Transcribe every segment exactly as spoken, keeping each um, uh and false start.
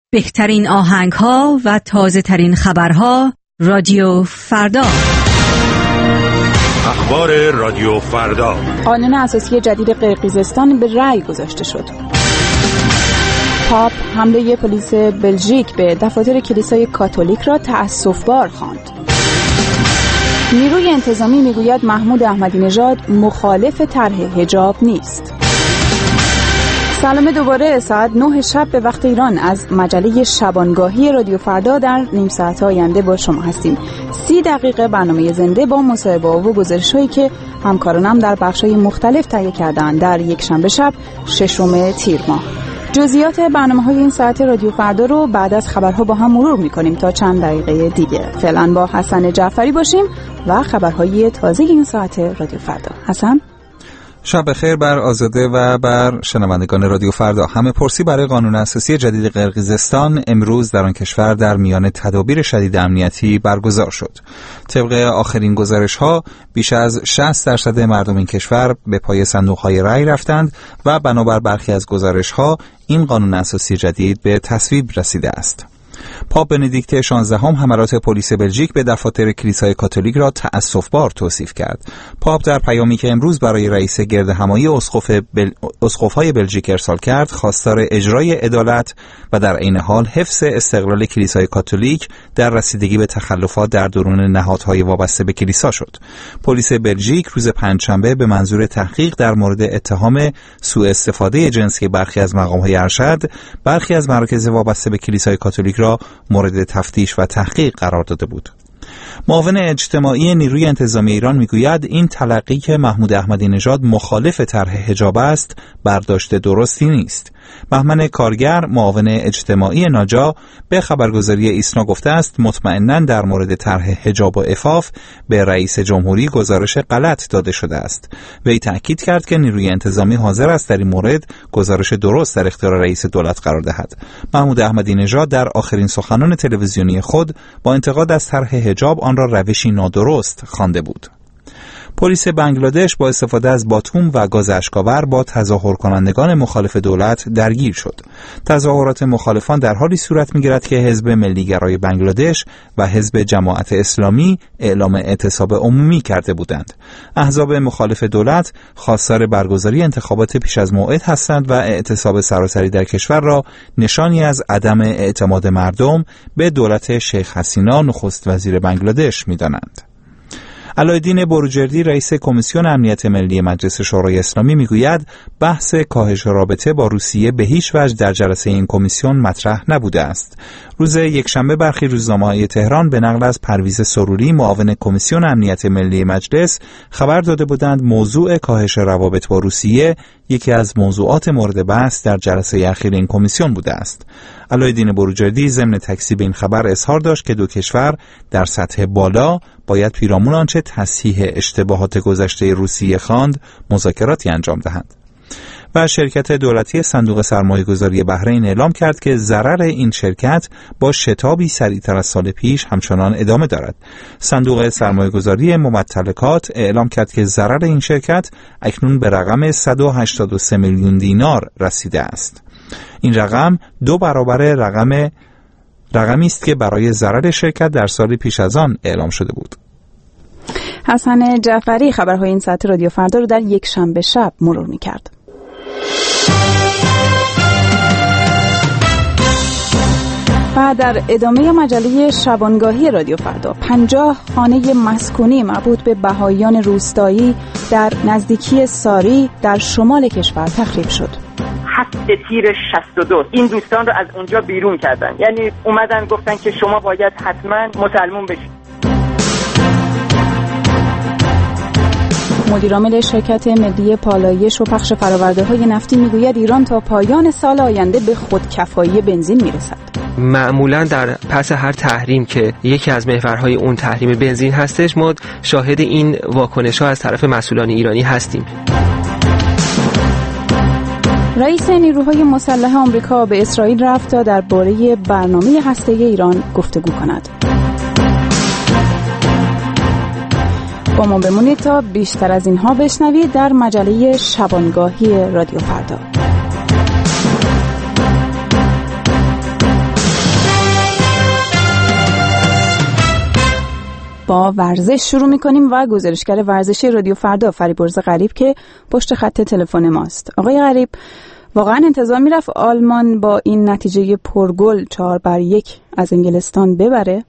بهترین آهنگ‌ها و تازه‌ترین خبرها رادیو فردا. اخبار رادیو فردا. قانون اساسی جدید قرقیزستان به رأی گذاشته شد. پاپ حمله پلیس بلژیک به دفاتر کلیسای کاتولیک را تأسف‌بار خواند. نیروی انتظامی میگوید محمود احمدی نژاد مخالف طرح حجاب نیست. سلام دوباره ساعت نه شب به وقت ایران از مجله شبانگاهی رادیو فردا در نیم ساعت آینده با شما هستیم. سی دقیقه برنامه زنده با مصاحبه و گزارش‌هایی که همکارانم در بخش‌های مختلف تهیه کردند در یک شنبه شب ششم تیر ماه. جزئیات برنامه‌های این ساعت رادیو فردا رو بعد از خبرها با هم مرور می‌کنیم تا چند دقیقه دیگه. فعلا با حسن جعفری باشیم و خبرهای تازه این ساعت رادیو فردا. حسن، شب بخیر بر آزاده و بر شنوندگان رادیو فردا. همه پرسی برای قانون اساسی جدید قرقیزستان امروز در آن کشور در میان تدابیر شدید امنیتی برگزار شد. طبق آخرین گزارش‌ها بیش از شصت درصد مردم این کشور به پای صندوق‌های رأی رفتند و بنابر برخی از گزارش‌ها این قانون اساسی جدید به تصویب رسیده است. پاپ بندیکت شانزدهم حملات پلیس بلژیک به دفاتر کلیسای کاتولیک را تأسف‌بار توصیف کرد. پاپ در پیامی که امروز برای رئیس گردهمایی اسقف بل... اسقف‌های بلژیک ارسال کرد، خواستار اجرای عدالت و در عین حال حفظ استقلال کلیسای کاتولیک در رسیدگی به تخلفات در درون نهادهای وابسته به کلیسا شد. پلیس بلژیک روز پنجشنبه به منظور تحقیق در مورد اتهام سوء استفاده جنسی برخی از مقام‌های ارشد، برخی از مراکز وابسته به کلیسای کاتولیک را مورد تفتیش و تحقیق قرار داده بود. معاون اجتماعی نیروی انتظامی ایران میگوید این تلقی که محمود احمدی نژاد مخالف طرح حجاب است برداشت درستی نیست. بهمن کارگر معاون اجتماعی ناجا به خبرگزاری ایسنا گفته است مطمئناً در مورد طرح حجاب و عفاف به رئیس جمهوری گزارش غلط داده شده است. وی تأکید کرد که نیروی انتظامی حاضر است در این مورد گزارش درست در اختیار رئیس دولت قرار دهد. محمود احمدی نژاد در آخرین سخنان تلویزیونی خود با انتقاد از طرح حجاب آن را روشی نادرست خوانده بود. پلیس بنگلادش با استفاده از باتوم و گاز اشک‌آور با تظاهر کنندگان مخالف دولت درگیر شد. تظاهرات مخالفان در حالی صورت می‌گیرد که حزب ملی‌گرای بنگلادش و حزب جماعت اسلامی اعلام اعتصاب عمومی کرده بودند. احزاب مخالف دولت خواستار برگزاری انتخابات پیش از موعد هستند و اعتصاب سراسری در کشور را نشانی از عدم اعتماد مردم به دولت شیخ حسینا نخست وزیر بنگلادش می‌دانند. علایالدین بروجردی رئیس کمیسیون امنیت ملی مجلس شورای اسلامی میگوید بحث کاهش رابطه با روسیه به هیچ وجه در جلسه این کمیسیون مطرح نبوده است. روز یکشنبه برخی روزنامه‌های تهران به نقل از پرویز سروری معاون کمیسیون امنیت ملی مجلس خبر داده بودند موضوع کاهش روابط با روسیه یکی از موضوعات مورد بحث در جلسه اخیر این کمیسیون بوده است. علایالدین بروجردی ضمن تکذیب این خبر اظهار داشت که دو کشور در سطح بالا باید پیرامون آنچه تصحیح اشتباهات گذشته روسیه خواند مذاکراتی انجام دهند. و شرکت دولتی صندوق سرمایه‌گذاری بحرین اعلام کرد که ضرر این شرکت با شتابی سریعتر از سال پیش همچنان ادامه دارد. صندوق سرمایه‌گذاری ممتلکات اعلام کرد که ضرر این شرکت اکنون به رقم صد و هشتاد و سه میلیون دینار رسیده است. این رقم دو برابر رقم رقمی است که برای ضرر شرکت در سال پیش از آن اعلام شده بود. حسن جعفری خبرهای این ساعت رادیو فردا رو در یک شنبه شب مرور می‌کرد. و در ادامه مجله شبانگاهی رادیو فردا، پنجاه خانه مسکونی مربوط به بهائیان روستایی در نزدیکی ساری در شمال کشور تخریب شد. هفت تیر شصت و دو این دوستان رو از اونجا بیرون کردن، یعنی اومدن گفتن که شما باید حتما مسلمون بشید. مدیرعامل شرکت ملی پالایش و پخش فرآورده‌های نفتی میگوید ایران تا پایان سال آینده به خودکفایی بنزین میرسد. معمولا در پس هر تحریم که یکی از محورهای اون تحریم بنزین هستش، ما شاهد این واکنش‌ها از طرف مسئولان ایرانی هستیم. رئیس نیروهای مسلح آمریکا به اسرائیل رفت تا درباره برنامه هسته‌ای ایران گفتگو کند. با ما بمونید تا بیشتر از اینها بشنوید در مجله شبانگاهی رادیو فردا. با ورزش شروع میکنیم و گزارشگر ورزشی رادیو فردا فریبرز غریب که پشت خط تلفن ماست. آقای غریب، واقعا انتظار میرفت آلمان با این نتیجه پرگل چهار بر یک از انگلستان ببره؟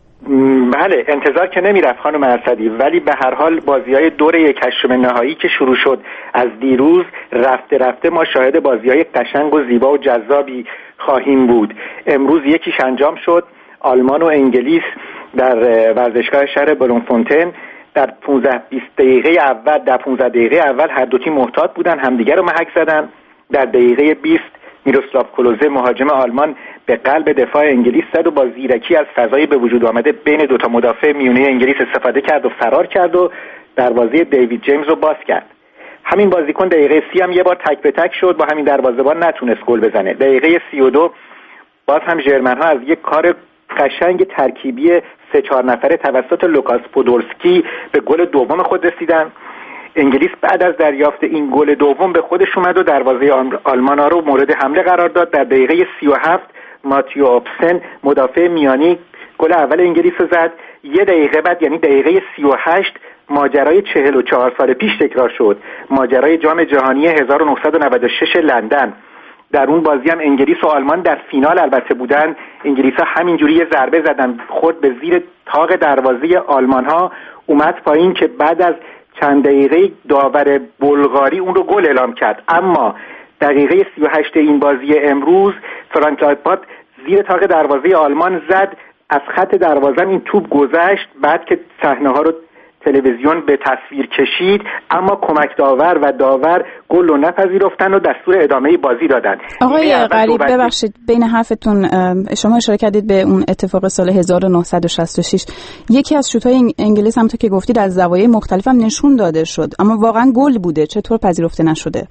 بله، انتظار که نمیرفت خانم ارسدی، ولی به هر حال بازی‌های دور یک هشتم نهایی که شروع شد از دیروز رفته رفته ما شاهد بازی‌های قشنگ و زیبا و جذابی خواهیم بود. امروز یکیش انجام شد، آلمان و انگلیس در ورزشگاه شهر بلومفونتن در پانزده بیست دقیقه اول در پانزده دقیقه اول هر دو تیم محتاط بودن، همدیگر رو محک زدن. در دقیقه بیست میروسلاو کلوزه مهاجم آلمان به قلب دفاع انگلیس زد و با زیرکی از فضای به وجود آمده بین دو تا مدافع میونه انگلیس استفاده کرد و فرار کرد و دروازه دیوید جیمز رو باز کرد. همین بازیکن دقیقه سی هم یه بار تک به تک شد، با همین دروازه‌بان نتونست گل بزنه. دقیقه سی و دو باز هم ژرمن‌ها از یک کار قشنگ ترکیبی سه چهار نفره توسط لوکاس پودولسکی به گل دوم خود رسیدن. انگلیس بعد از دریافت این گل دوم به خودش اومد و دروازه آلمان ها رو مورد حمله قرار داد. در دقیقه سی و هفت ماتیو آپسن مدافع میانی گل اول انگلیس رو زد. یه دقیقه بعد یعنی دقیقه سی و هشت ماجرای چهل و چهار سال پیش تکرار شد، ماجرای جام جهانی هزار و نهصد و نود و شش لندن. در اون بازی هم انگلیس و آلمان در فینال البته بودن. انگلیس‌ها همینجوری یه ضربه زدن خورد به زیر تاق دروازه آلمان‌ها، اومد پایین که بعد از چند دقیقه داور بلغاری اون رو گل اعلام کرد. اما دقیقه سی و هشت این بازی امروز فرانک لایپاد زیر تاق دروازه آلمان زد، از خط دروازه این توپ گذشت. بعد که صحنه‌ها رو تلویزیون به تصویر کشید، اما کمک داور و داور گل رو نپذیرفتن و دستور ادامه بازی دادن. آقای غریب ببخشید بین حرفتون شما اشاره کردید به اون اتفاق سال هزار و نهصد و شصت و شش. یکی از شوت‌های انگلیس هم تو که گفتید از زوایای مختلف هم نشون داده شد، اما واقعا گل بوده، چطور پذیرفته نشده؟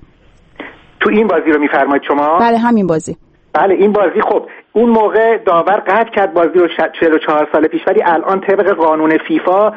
تو این بازی رو میفرمایید شما؟ بله همین بازی. بله این بازی خب اون موقع داور قطع کرد بازی رو چهل و چهار سال پیش، ولی الان طبق قانون فیفا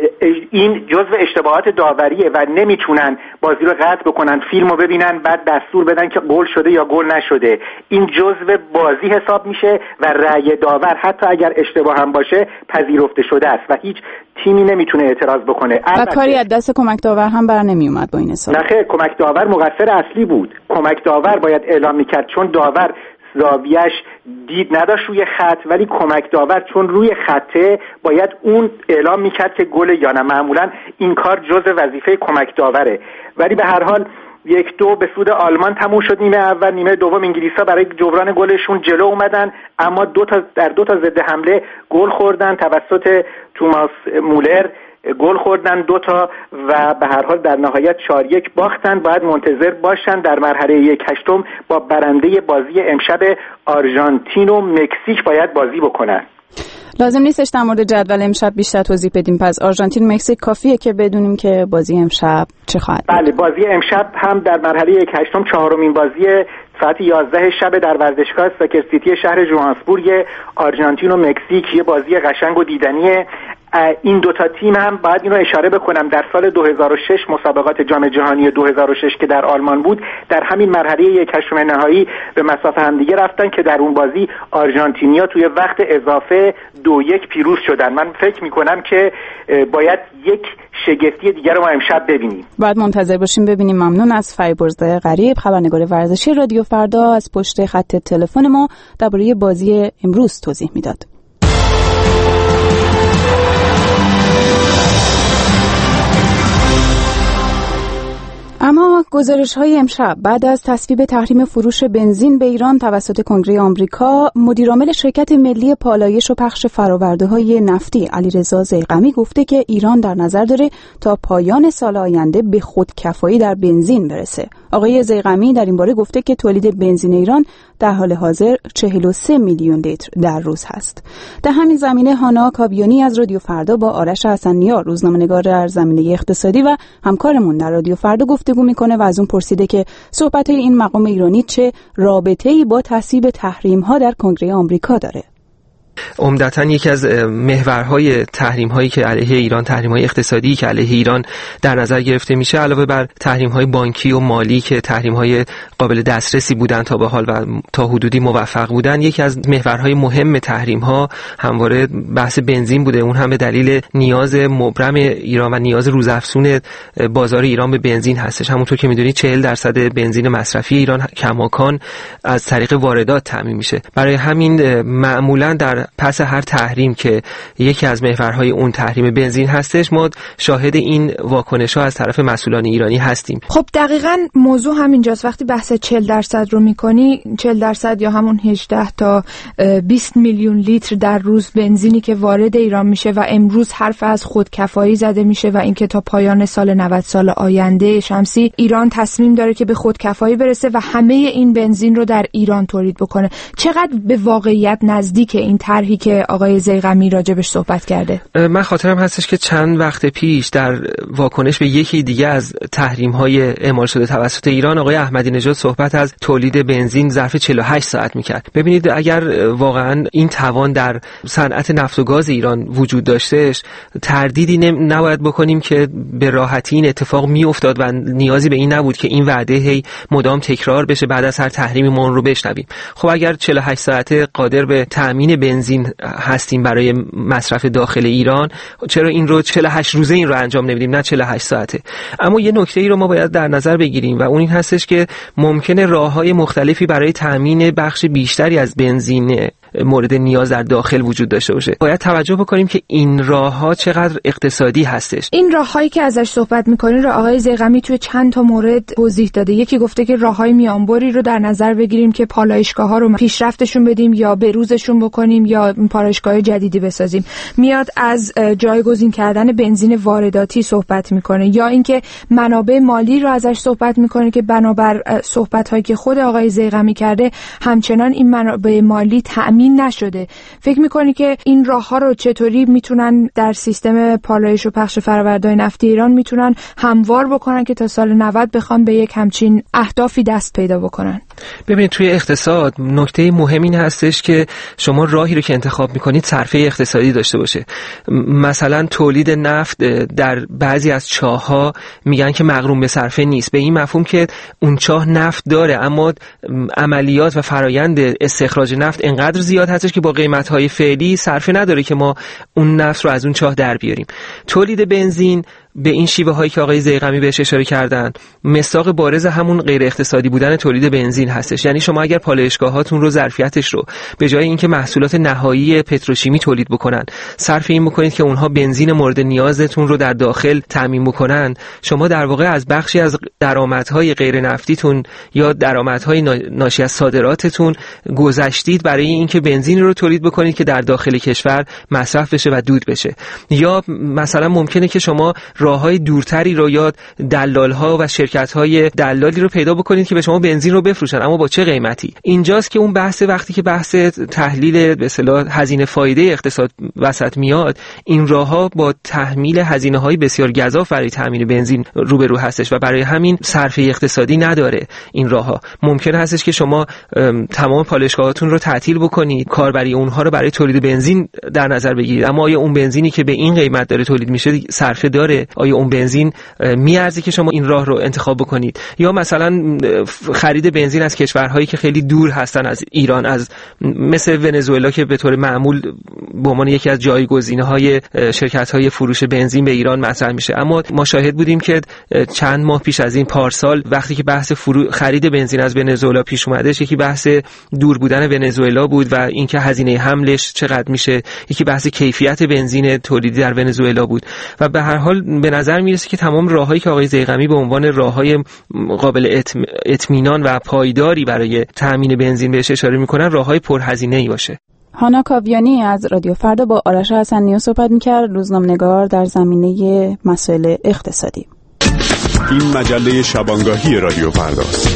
این جزء اشتباهات داوریه و نمیتونن بازی رو قطع بکنن، فیلم رو ببینن بعد دستور بدن که گل شده یا گل نشده. این جزء بازی حساب میشه و رأی داور حتی اگر اشتباه هم باشه پذیرفته شده است و هیچ تیمی نمیتونه اعتراض بکنه. و کاری از دست کمک داور هم بر نمی اومد با این حساب. نه خیر، کمک داور مقصر اصلی بود. کمک داور باید اعلام میکرد، چون داور زاویه‌اش دید نداشت روی خط، ولی کمک داور چون روی خطه باید اون اعلام میکرد که گل یا نه. معمولا این کار جزء وظیفه کمک داوره، ولی به هر حال یک دو به سود آلمان تموم شد. نیمه اول، نیمه دوم انگلیس‌ها برای جبران گلشون جلو اومدن، اما دو تا در دو تا ضد حمله گل خوردن توسط توماس مولر، گل خوردن دوتا و به هر حال در نهایت چهار یک باختن. باید منتظر باشن در مرحله یک هشتم با برنده بازی امشب آرژانتین و مکزیک باید بازی بکنن. لازم نیستش در مورد جدول امشب بیشتر توضیح بدیم، پس آرژانتین مکزیک کافیه که بدونیم که بازی امشب چه خواهد. بله بازی امشب هم در مرحله یک هشتم چهارمین بازی ساعت یازده شب در ورزشگاه ساکر سیتی شهر جوهانسبورگ. آرژانتین و مکزیک یه بازی قشنگ و دیدنیه. این دوتا تیم هم باید اینو اشاره بکنم در سال دو هزار و شش مسابقات جام جهانی دو هزار و شش که در آلمان بود، در همین مرحله یک هشتم نهایی به مسافه همدیگه رفتن که در اون بازی آرژانتینیا توی وقت اضافه دو یک پیروز شدن. من فکر میکنم که باید یک شگفتی دیگر رو ما امشب ببینیم. باید منتظر باشیم ببینیم. ممنون از فریبرز غریب، خبرنگار ورزشی رادیو فردا، از پشت خط تلفن ما درباره بازی امروز توضیح میداد. اما گزارش‌های امشب بعد از تصویب تحریم فروش بنزین به ایران توسط کنگره آمریکا، مدیرعامل شرکت ملی پالایش و پخش فرآورده‌های نفتی علیرضا ضیغمی گفته که ایران در نظر داره تا پایان سال آینده به خودکفایی در بنزین برسه. آقای ضیغمی در این باره گفته که تولید بنزین ایران در حال حاضر چهل و سه میلیون لیتر در روز هست. در همین زمینه هانا کابیانی از رادیو فردا با آرش حسن‌نیا روزنامه‌نگار در زمینه اقتصادی و همکارمون در رادیو فردا گفتگو میکنه و از اون پرسیده که صحبت‌های این مقام ایرانی چه رابطه‌ای با تصویب تحریم‌ها در کنگره آمریکا داره. عمدتاً یکی از محورهای تحریم‌هایی که علیه ایران، تحریم‌های اقتصادی که علیه ایران در نظر گرفته میشه، علاوه بر تحریم‌های بانکی و مالی که تحریم‌های قابل دسترسی بودن تا به حال و تا حدودی موفق بودن، یکی از محورهای مهم تحریم‌ها همواره بحث بنزین بوده. اون هم به دلیل نیاز مبرم ایران و نیاز روزافزون بازار ایران به بنزین هستش. همونطور که می‌دونید چهل درصد بنزین مصرفی ایران کماکان از طریق واردات تامین میشه. برای همین معمولاً در پس هر تحریم که یکی از محورهای اون تحریم بنزین هستش، ما شاهد این واکنش‌ها از طرف مسئولان ایرانی هستیم. خب دقیقاً موضوع همینجاست. وقتی بحث چهل درصد رو می‌کنی، چهل درصد یا همون هجده تا بیست میلیون لیتر در روز بنزینی که وارد ایران میشه و امروز حرف از خودکفایی زده میشه و اینکه تا پایان سال نود سال آینده شمسی ایران تصمیم داره که به خودکفایی برسه و همه این بنزین رو در ایران تولید بکنه. چقدر به واقعیت نزدیک این طرحی که آقای ضیغمی راجبش صحبت کرده؟ من خاطرم هستش که چند وقت پیش در واکنش به یکی دیگه از تحریم‌های اعمال شده توسط ایران، آقای احمدی نژاد صحبت از تولید بنزین ظرف چهل و هشت ساعت میکرد. ببینید اگر واقعا این توان در صنعت نفت و گاز ایران وجود داشتهش، تردیدی نباید بکنیم که به راحتی این اتفاق میافتاد و نیازی به این نبود که این وعده هی مدام تکرار بشه بعد از هر تحریمی ما اون رو بشنویم. خب اگر چهل و هشت ساعته قادر به تأمین بنزین هستیم برای مصرف داخل ایران، چرا این رو چهل و هشت روزه این رو انجام نمیدیم، نه چهل و هشت ساعته؟ اما یه نکته ای رو ما باید در نظر بگیریم و اون این هستش که ممکنه راههای مختلفی برای تأمین بخش بیشتری از بنزین مورد نیاز در داخل وجود داشته باشه. باید توجه بکنیم که این راهها چقدر اقتصادی هستش. این راههایی که ازش صحبت می‌کنین رو آقای ضیغمی توی چند تا مورد توضیح داده. یکی گفته که راههای میانبری رو در نظر بگیریم که پالایشگاه‌ها رو پیشرفتشون بدیم یا بروزشون بکنیم یا پالایشگاه جدیدی بسازیم. میاد از جایگزین کردن بنزین وارداتی صحبت می‌کنه، یا اینکه منابع مالی رو ازش صحبت می‌کنه که بنابر صحبت‌هایی که خود آقای ضیغمی کرده همچنان این منابع مالی تأمین نشده. فکر میکنی که این راه ها رو چطوری میتونن در سیستم پالایش و پخش فرآوردهای نفتی ایران میتونن هموار بکنن که تا سال نود بخوان به یک همچین اهدافی دست پیدا بکنن؟ ببینید توی اقتصاد نکته مهم این هستش که شما راهی رو که انتخاب میکنید صرفه اقتصادی داشته باشه. مثلا تولید نفت در بعضی از چاه‌ها میگن که مغروم به صرفه نیست، به این مفهوم که اون چاه نفت داره اما عملیات و فرایند استخراج نفت انقدر زیاد هستش که با قیمت‌های فعلی صرفه نداره که ما اون نفت رو از اون چاه در بیاریم. تولید بنزین به این شیوه هایی که آقای ضیغمی بهش اشاره کردن مصداق بارز همون غیر اقتصادی بودن تولید بنزین هستش. یعنی شما اگر پالایشگاهاتون رو ظرفیتش رو به جای اینکه محصولات نهایی پتروشیمی تولید بکنن صرف این بکنید که اونها بنزین مورد نیازتون رو در داخل تامین بکنن، شما در واقع از بخشی از درآمدهای غیر نفتیتون یا درآمدهای ناشی از صادراتتون گذشتید برای اینکه بنزین رو تولید بکنید که در داخل کشور مصرف بشه و دود بشه. یا مثلا ممکنه که شما راههای دورتری رو یا دلال‌ها و شرکت‌های دلالی رو پیدا بکنید که به شما بنزین رو بفروشن، اما با چه قیمتی؟ اینجاست که اون بحث وقتی که بحث تحلیل به اصطلاح هزینه فایده اقتصاد وسط میاد، این راهها با تحمیل هزینه‌های بسیار گزاف برای تامین بنزین روبرو هستش و برای همین صرفه اقتصادی نداره. این راهها ممکن هستش که شما تمام پالایشگاهاتون رو تعطیل بکنید، کاربری اونها رو برای تولید بنزین در نظر بگیرید، اما آیا اون بنزینی که به این قیمت داره تولید میشه صرفه داره؟ آیا اون بنزین میارزه که شما این راه رو انتخاب بکنید؟ یا مثلا خرید بنزین از کشورهایی که خیلی دور هستن از ایران، از مثل ونزوئلا که به طور معمول به عنوان یکی از جایگزین‌های شرکت‌های فروش بنزین به ایران مطرح میشه. اما ما شاهد بودیم که چند ماه پیش از این پارسال وقتی که بحث فرو... خرید بنزین از ونزوئلا پیش اومدش، یکی بحث دور بودن ونزوئلا بود و اینکه هزینه حملش چقدر میشه، یکی بحث کیفیت بنزین تولیدی در ونزوئلا بود و به هر حال به نظر میرسه که تمام راههایی که آقای ضیغمی به عنوان راههای قابل اطمینان و پایداری برای تامین بنزین بهش اشاره میکنن راههای پرهزینه‌ای باشه. هانا کاویانی از رادیو فردا با آرش حسنی‌ها صحبت میکرد، روزنامه‌نگار در زمینه مسائل اقتصادی. این مجله شبانگاهی رادیو فرداست.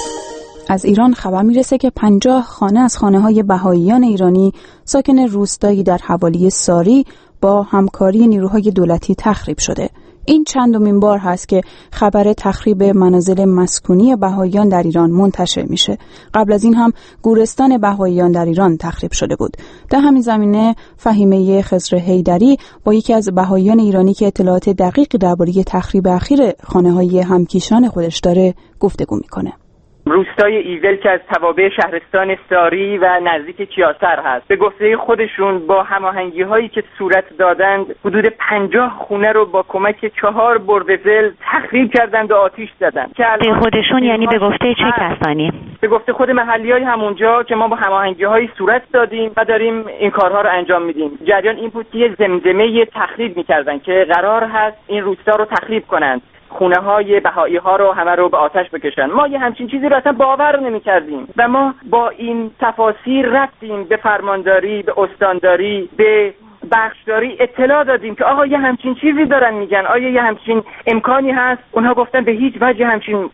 از ایران خبر میرسه که پنجاه خانه از خانه‌های بهائیان ایرانی ساکن روستایی در حوالی ساری با همکاری نیروهای دولتی تخریب شده. این چندمین بار هست که خبر تخریب منازل مسکونی بهائیان در ایران منتشر میشه. قبل از این هم گورستان بهائیان در ایران تخریب شده بود. در همین زمینه فهیمه خضر حیدری با یکی از بهائیان ایرانی که اطلاعات دقیقی درباره تخریب اخیر خانه‌های همکیشان خودش داره گفتگو میکنه. روستای ایول که از توابع شهرستان ساری و نزدیک کیاسر هست، به گفته خودشون با هماهنگی هایی که صورت دادند حدود پنجاه خونه رو با کمک چهار برده‌زل تخریب کردند و آتیش زدند. به خودشون یعنی به گفته چه کسانی؟ به گفته خود محلی های همونجا که ما با هماهنگی های صورت دادیم و داریم این کارها رو انجام میدیم. جریان این بود که زمزمه تخریب میکردن که قرار هست این روستا رو تخریب کنند، خونه های بهایی ها رو همه رو به آتش بکشن. ما یه همچین چیزی رو اصلا باور نمی کردیم و ما با این تفاسیر رفتیم به فرمانداری، به استانداری، به بخشداری اطلاع دادیم که آقا یه همچین چیزی دارن میگن، آیا یه همچین امکانی هست؟ اونها گفتن به هیچ وجه همچین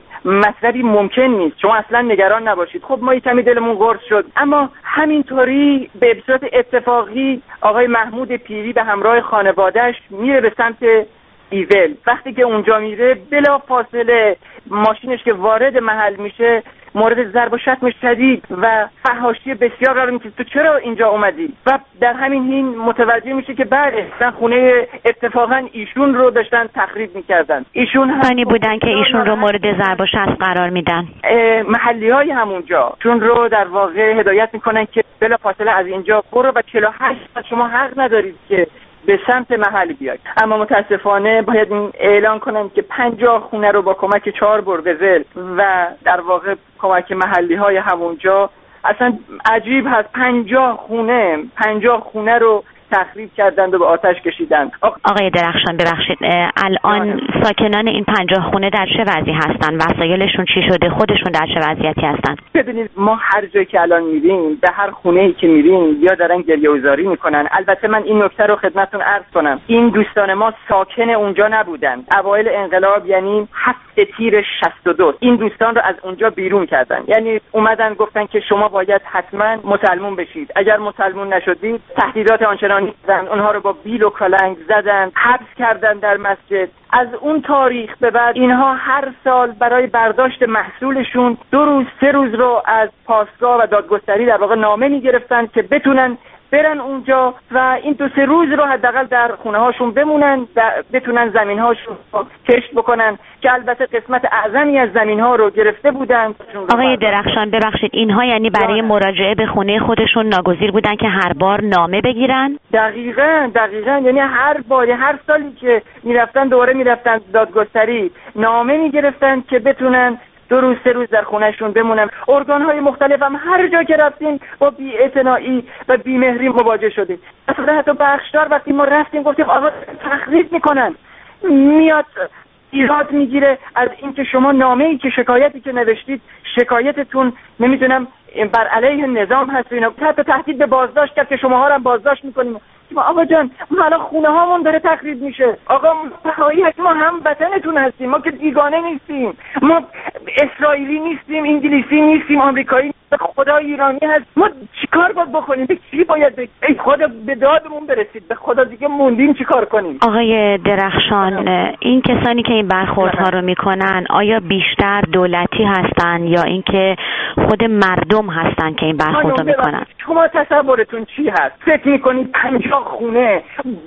مطلبی ممکن نیست، شما اصلا نگران نباشید. خب ما کمی دلمون قرص شد، اما همینطوری به صورت اتفاقی آقای محمود پیری به همراه خانواده‌اش میره به سمت ایول. وقتی که اونجا میره بلا فاصله ماشینش که وارد محل میشه مورد ضرب و شتم شدید و فحاشی بسیار قرار میگیره. تو چرا اینجا اومدی؟ و در همین حین متوجه میشه که بله من خونه اتفاقا ایشون رو داشتن تخریب میکردن. ایشون همانی بودن که ایشون رو مورد ضرب و شتم قرار میدن. محلی های همونجا چون رو در واقع هدایت میکنن که بلا فاصله از اینجا برو و چهل و هشت ساعت شما حق ندارید که به سمت محل بیاید. اما متاسفانه باید اعلان کنم که پنجاه خونه رو با کمک چهار برده‌زل و در واقع کمک محلی های همونجا، اصلا عجیب هست، پنجاه خونه پنجاه خونه رو تخریب کردند و به آتش کشیدند. آقای درخشان ببخشید، الان ساکنان این پنجاه خونه در چه وضعی هستن؟ وسایلشون چی شده؟ خودشون در چه وضعیتی هستن؟ ببینید ما هر جایی که الان میریم، به هر خونه‌ای که میریم یا دارن گریه‌وزاری میکنن. البته من این نکته رو خدمتتون عرض کنم، این دوستان ما ساکن اونجا نبودن. اوایل انقلاب یعنی هفت تیر شصت و دو این دوستان رو از اونجا بیرون کردن، یعنی اومدن گفتن که شما باید حتما مسلمون بشید، اگر مسلمون نشدید تهدیدات آنچنانی زدن، اونها رو با بیل و کلنگ زدن، حبس کردن در مسجد. از اون تاریخ به بعد اینها هر سال برای برداشت محصولشون دو روز سه روز رو از پاسگاه و دادگستری در واقع نامه میگرفتن که بتونن برن اونجا و این دو سه روز رو حداقل در خونه هاشون بمونن، بتونن زمین هاشون کشت بکنن که البته قسمت اعظمی از زمین ها رو گرفته بودن. آقای درخشان ببخشید، اینها یعنی برای مراجعه به خونه خودشون ناگزیر بودن که هر بار نامه بگیرن؟ دقیقاً دقیقاً یعنی هر بار هر سالی که میرفتن دوباره میرفتن دادگستری نامه میگرفتن که بتونن دو روز سه روز در خونهشون بمونن. ارگان‌های مختلف هم هر جا که رفتیم با بی‌اعتنایی و بی‌مهری مواجه شدیم. اصلا حتی بخشدار وقتی ما رفتیم گفتیم آقا تخریب میکنن، میاد ایراد میگیره از اینکه شما نامه‌ای که شکایتی که نوشتید شکایتتون نمیدونم بر علیه نظام هست، اینا حتی تهدید به بازداشت کرد که شماها رو هم بازداشت میکنیم. آقا جان ما الان خونه هامون داره تخریب میشه، آقا بهایی هست، ما هم وطنتون هستیم، ما که بیگانه نیستیم، ما اسرائیلی نیستیم، انگلیسی نیستیم، آمریکایی نیستیم، خدا ایرانی هست، ما چیکار باید بکنیم؟ به چی باید بکنیم؟ ای خدا به دادمون برسید، به خدا دیگه موندیم چیکار کنیم؟ آقای درخشان، این کسانی که این برخوردها رو میکنن آیا بیشتر دولتی هستن یا اینکه خود مردم هستن که این برخورد رو میکنن؟ شما تصورتون چی هست؟ فکر میکنید پنجاه خونه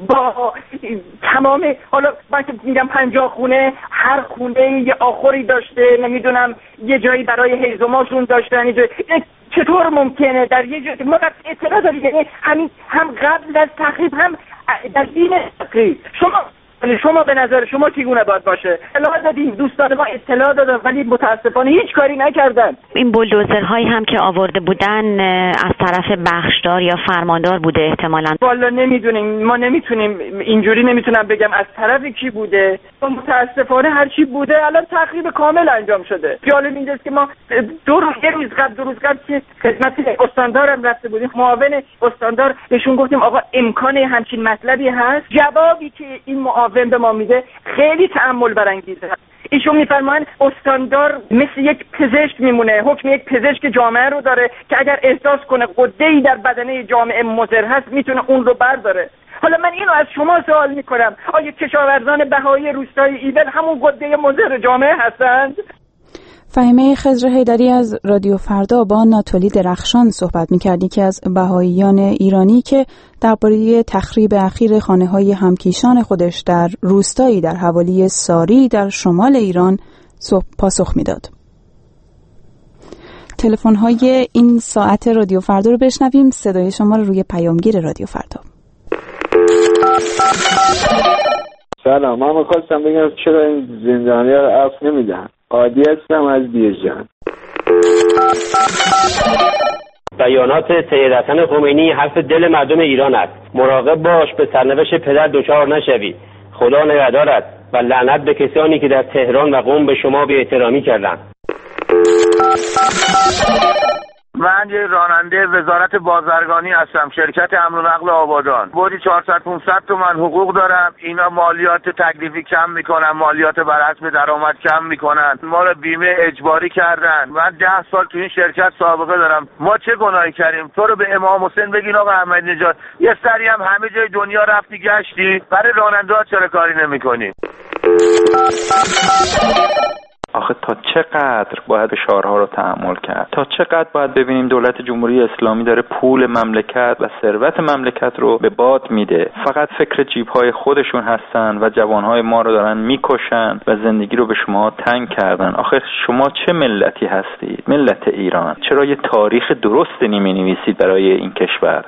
با تمام، حالا من که میگم پنجاه خونه، هر خونه یه آخری داشته، نمیدونم یه جایی برای هیزماشون داشتن، یه جایی، چطور ممکنه در یه جایی ما اطلاع داریم؟ یعنی همین هم قبل از تخریب هم در دین تخریب شما شما به نظر شما چگونه باید باشه؟ اطلاع دادیم، دوستان ما اطلاع دادن ولی متاسفانه هیچ کاری نکردن. این بولدوزرهایی هم که آورده بودن از طرف بخشدار یا فرماندار بوده احتمالاً؟ والا نمیدونیم، ما نمیتونیم اینجوری نمیتونم بگم از طرف کی بوده، متاسفانه هر چی بوده الان تخریب کامل انجام شده. جالب اینجاست که ما دو روز یه روز قبل دو روز قبل که خدمت استاندارم رفته بودیم، معاون استاندار بهشون گفتیم آقا امکان همچین مطلبی هست؟ جوابی که این معاون به ما میده خیلی تأمل برانگیزه. ایشون میفرمایند استاندار مثل یک پزشک میمونه، حکم یک پزشک جامعه رو داره که اگر احساس کنه غده‌ای در بدنه جامعه مضر هست میتونه اون رو برداره. حالا من اینو از شما سوال میکنم، آیا کشاورزان بهایی روستای ایبل همون گده مضر جامعه هستند؟ فهیمه خضر حیدری از رادیو فردا با ناتولی درخشان صحبت می‌کردی که از بهاییان ایرانی که درباره تخریب اخیر خانه‌های همکیشان خودش در روستایی در حوالی ساری در شمال ایران پاسخ میداد. تلفن‌های این ساعت رادیو فردا رو بشنویم. صدای شما رو روی پیامگیر رادیو فردا. سلام، من می‌خواستم بگم چرا این زندانی‌ها رو عفو نمیدن. عادی هستم از بیرجان. بیانات سید حسن خمینی حرف دل مردم ایران است. مراقب باش به سرنوشت پدر دچار نشوی. خدا نگهدارت و لعنت به کسانی که در تهران و قم به شما بی‌احترامی کردند. من یه راننده وزارت بازرگانی هستم، شرکت حمل و نقل آبادان. بودی چهارصد پانصد تومن حقوق دارم. اینا مالیات تکلیفی کم میکنن، مالیات بر حسب درآمد کم میکنن، ما رو بیمه اجباری کردن. من ده سال تو این شرکت سابقه دارم. ما چه گناهی کردیم؟ تو رو به امام حسین بگین آقا احمدی نژاد یه سری هم همه جای دنیا رفتی گشتی، برای راننده ها چرا کاری نمیکنی؟ آخه تا چقدر باید فشارها رو تحمل کرد؟ تا چقدر باید ببینیم دولت جمهوری اسلامی داره پول مملکت و ثروت مملکت رو به باد میده؟ فقط فکر جیب‌های خودشون هستن و جوانهای ما رو دارن میکشن و زندگی رو به شما تنگ کردن. آخه شما چه ملتی هستید؟ ملت ایران. چرا یه تاریخ درست نمی‌نویسید برای این کشور؟